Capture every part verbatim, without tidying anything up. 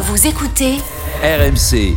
Vous écoutez R M C.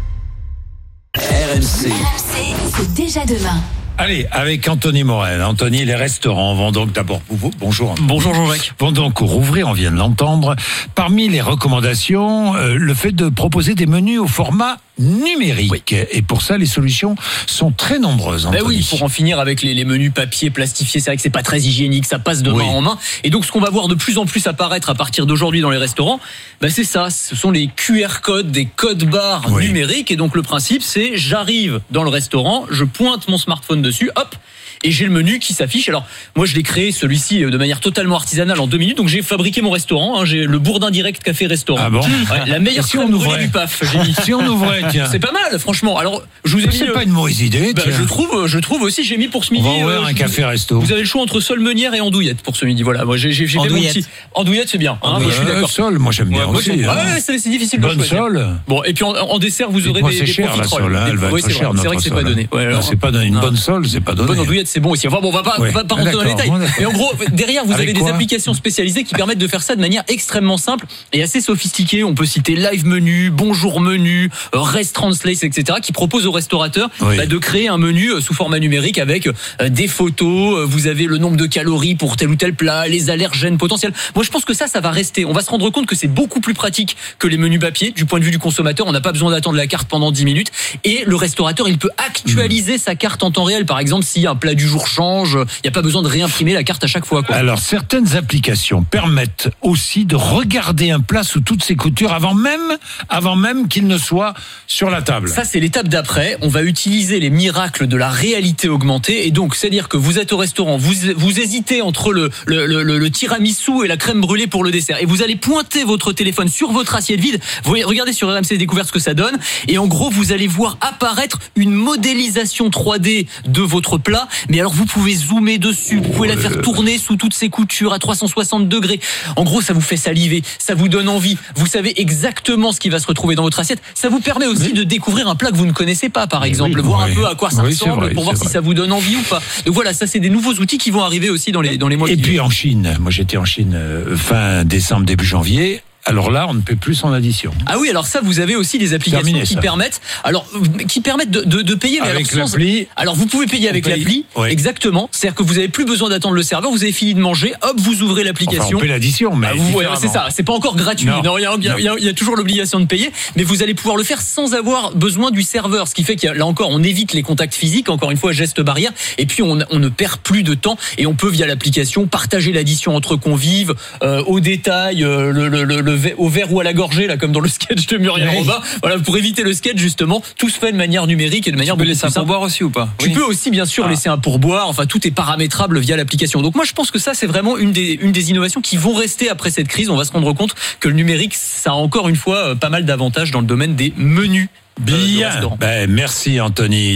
R M C. R M C, c'est déjà demain. Allez, avec Anthony Morel. Anthony, les restaurants vont donc d'abord, bonjour. Bonjour Jean-Jacques. Vont donc rouvrir, on vient de l'entendre. Parmi les recommandations, euh, le fait de proposer des menus au format numérique. Oui. Et pour ça, les solutions sont très nombreuses, Anthony. Ben oui, pour en finir avec les, les menus papier plastifiés, c'est vrai que c'est pas très hygiénique, ça passe de main oui. en main. Et donc, ce qu'on va voir de plus en plus apparaître à partir d'aujourd'hui dans les restaurants, ben c'est ça, ce sont les Q R codes, des codes barres oui. numériques. Et donc, le principe, c'est j'arrive dans le restaurant, je pointe mon smartphone dessus, hop, et j'ai le menu qui s'affiche. Alors, moi, je l'ai créé, celui-ci, de manière totalement artisanale en deux minutes. Donc, j'ai fabriqué mon restaurant. Hein, j'ai le Bourdin Direct Café Restaurant. Ah bon ouais, la meilleure si crème brûlée du P A F. J'ai mis. Si on ouvrait, tiens. C'est pas mal, franchement. Alors, je vous ai C'est mis, pas une mauvaise idée. Bah, je trouve, je trouve aussi. J'ai mis pour ce midi. On va ouvrir euh, un café resto. Vous avez le choix entre Sol Meunière et Andouillette pour ce midi. Voilà. Moi, j'ai, j'ai fait mon petit. Andouillette, c'est bien. Hein, euh, je suis d'accord. Sol, moi j'aime bien ouais, aussi. Ouais, hein. ouais, c'est, c'est difficile de Bonne choisir. Sol. Bon, et puis en, en dessert, vous aurez moi, des, c'est des cher, profiteroles. La Sol, elle va oui, être c'est cher. vrai, c'est vrai que c'est pas donné. Ouais, alors, c'est pas donné. Une non. bonne Sol, c'est pas donné. Bonne Andouillette, c'est bon aussi. Enfin bon, on va pas, ouais. on va pas rentrer dans les détails. Mais en gros, derrière, vous Avec avez quoi des applications spécialisées qui permettent de faire ça de manière extrêmement simple et assez sophistiquée. On peut citer Live Menu, Bonjour Menu, Rest Translate, et cetera, qui proposent aux restaurateurs oui. bah, de créer un menu sous format numérique avec euh, des photos. Vous avez le nombre de calories pour tel ou tel plat, les allergènes potentiels. Moi, je pense que ça, ça va rester. On va se rendre compte que c'est beaucoup plus pratique que les menus papier du point de vue du consommateur. On n'a pas besoin d'attendre la carte pendant dix minutes et le restaurateur, il peut actualiser mmh. sa carte en temps réel. Par exemple, si un plat du jour change, il n'y a pas besoin de réimprimer la carte à chaque fois, quoi. Alors, certaines applications permettent aussi de regarder un plat sous toutes ses coutures avant même, avant même qu'il ne soit sur la table. Ça, c'est l'étape d'après. On va utiliser les miracles de la réalité augmentée. Et donc, c'est-à-dire que vous êtes au restaurant, vous, vous hésitez entre le, le, le, le tiramisu et la crème brûlée pour le dessert. Et vous allez pointer votre téléphone sur votre assiette vide. Vous regardez sur R M C Découverte ce que ça donne. Et en gros, vous allez voir apparaître une modélisation trois D de votre plat. Mais alors, vous pouvez zoomer dessus. Vous pouvez la faire tourner sous toutes ses coutures à trois cent soixante degrés. En gros, ça vous fait saliver. Ça vous donne envie. Vous savez exactement ce qui va se retrouver dans votre assiette. Ça vous permet aussi oui. de découvrir un plat que vous ne connaissez pas, par exemple. Oui, voir oui. un peu à quoi ça oui, ressemble vrai, pour voir vrai. si ça vous donne envie ou pas. Donc voilà, ça, c'est des nouveaux outils qui vont arriver aussi dans les, dans les mois qui viennent. Et puis en Chine, moi j'étais en Chine euh, fin décembre, début janvier. Alors là, on ne paie plus en addition. Ah oui, alors ça, vous avez aussi des applications Terminé, qui ça. permettent, alors qui permettent de, de, de payer, mais avec alors sans, l'appli. Alors vous pouvez payer avec paye. l'appli, oui. exactement. C'est-à-dire que vous n'avez plus besoin d'attendre le serveur. Vous avez fini de manger, hop, vous ouvrez l'application. Enfin, on paie l'addition, mais ah, vous, ouais, c'est ça. C'est pas encore gratuit. Non, non il y a, il y a, il y a toujours l'obligation de payer, mais vous allez pouvoir le faire sans avoir besoin du serveur. Ce qui fait que là encore, on évite les contacts physiques. Encore une fois, geste barrière. Et puis on, on ne perd plus de temps et on peut via l'application partager l'addition entre convives, euh, au détail, euh, le, le, le, le, au verre ou à la gorgée, là, comme dans le sketch de Muriel oui. Robin. Voilà, pour éviter le sketch, justement, tout se fait de manière numérique et de manière tu peux laisser un pourboire aussi ou pas? Tu oui. peux aussi, bien sûr, ah. laisser un pourboire. Enfin, tout est paramétrable via l'application. Donc, moi, je pense que ça, c'est vraiment une des, une des innovations qui vont rester après cette crise. On va se rendre compte que le numérique, ça a encore une fois pas mal d'avantages dans le domaine des menus. Bien. Euh, ben, merci, Anthony.